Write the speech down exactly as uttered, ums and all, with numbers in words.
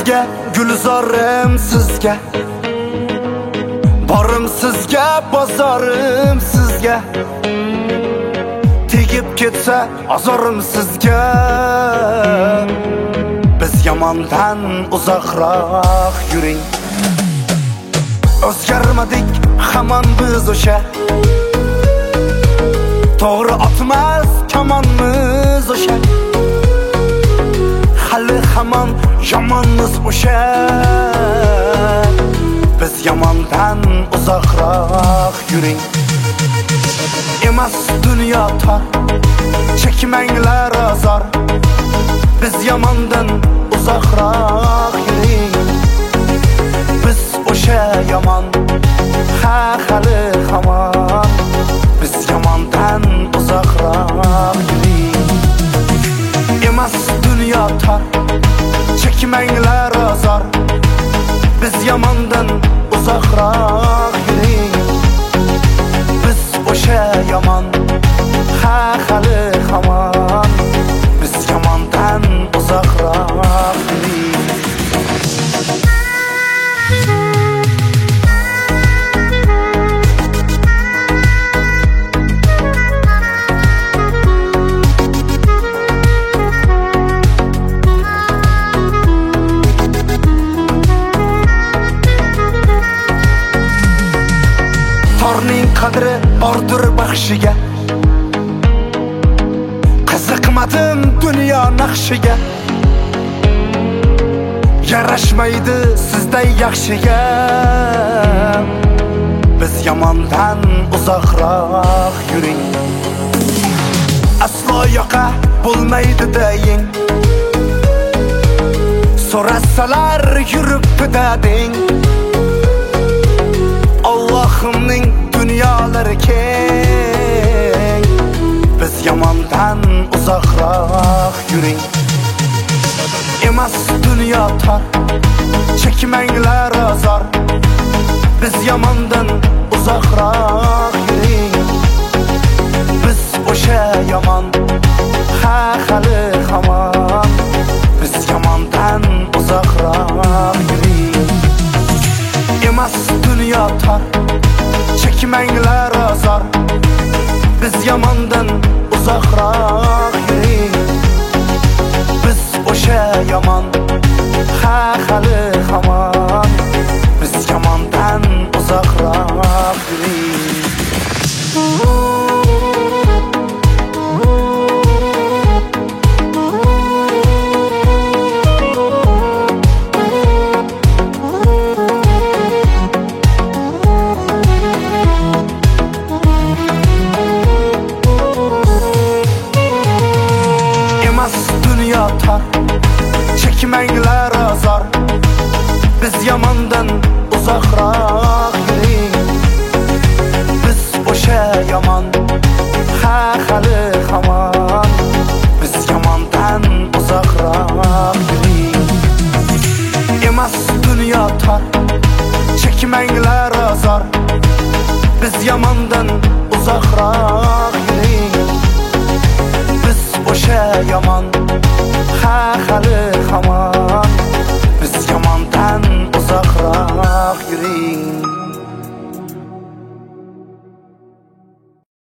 sizga, gulzorim sizga, borim sizga, bozorim sizga, tegib ketsa azorim sizga. Biz yomondan uzoqroq yuring. O'zgarmadik hamon biz o'sha, to'g'ri otmas kamonmiz o'sha, hali hamon yomonmiz o'sha. Biz yomondan uzoqroq yuring. Emas dunyo tor, chekmanglar azor, biz yomondan uzoqroq yuring. Biz o'sha yomon, ha hali hamon, biz yomondan uzoqroq yuring. Emas dunyo tor, chekmanglar azor, biz yomondan uzoqroq yuring. Biz o'sha yomon, ha hali hamon, biz yomondan uzoqroq yuring. Torning qadri bordir baxshiga, qiziqmadim dunyo naqshiga, yarashmaydi sizday yaxshiga. Biz yomondan uzoqroq yuring. Aslo yoqa bo'lmaydi deng, so'rasalar yuribdi deng. Allohimning dunyolari keng, biz yomondan uzoqroq yuring. Emas dunyo tor, chekmanglar azor, biz yomondan uzoqroq yuring. Biz o'sha yomon, ha hali hamon, biz yomondan uzoqroq yuring. Emas dunyo tor, chekmanglar azor, biz yomondan uzoqroq yuring. Biz o'sha yomon, ha hali hamon, biz yomondan uzoqroq yuring. Dunyo tor, chekmanglar azor, biz yomondan uzoqroq yuring. Biz o'sha yomon, ha hali hamon, biz yomondan uzoqroq yuring. Emas dunyo tor, chekmanglar azor, biz yomondan uzoqroq yuring. Biz o'sha yomon, ha hali hamon.